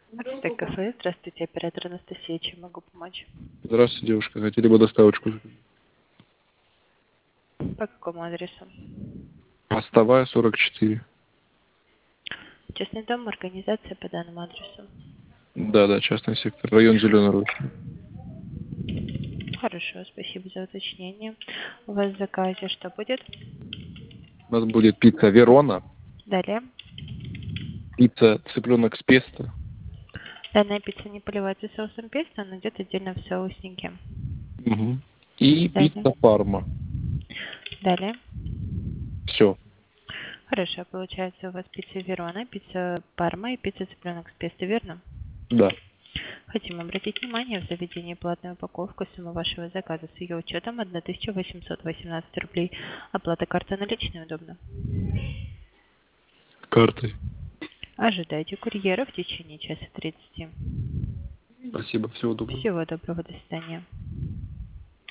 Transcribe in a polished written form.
Ацтек кафе. Здравствуйте, оператор Анастасия. Чем могу помочь? Здравствуйте, девушка. Хотели бы доставочку? По какому адресу? Мостовая, 44. Частный дом, организация по данному адресу. Да, частный сектор. Район Зеленый Роща. Хорошо, спасибо за уточнение. У вас в заказе что будет? У нас будет пицца Верона, Далее. пицца цыпленок с песто. Данная пицца не поливается соусом песто, она идет отдельно в соусники. Мгм. И Далее. пицца Парма. Далее. Все. Хорошо, получается у вас пицца Верона, пицца Парма и пицца цыпленок с песто, верно? Да. Хотим обратить внимание, в заведении платная упаковка, сумма вашего заказа с ее учетом 1818 рублей. Оплата карты наличной удобно. Картой. Ожидайте курьера в течение часа 30. Спасибо. Всего доброго. Всего доброго, до свидания.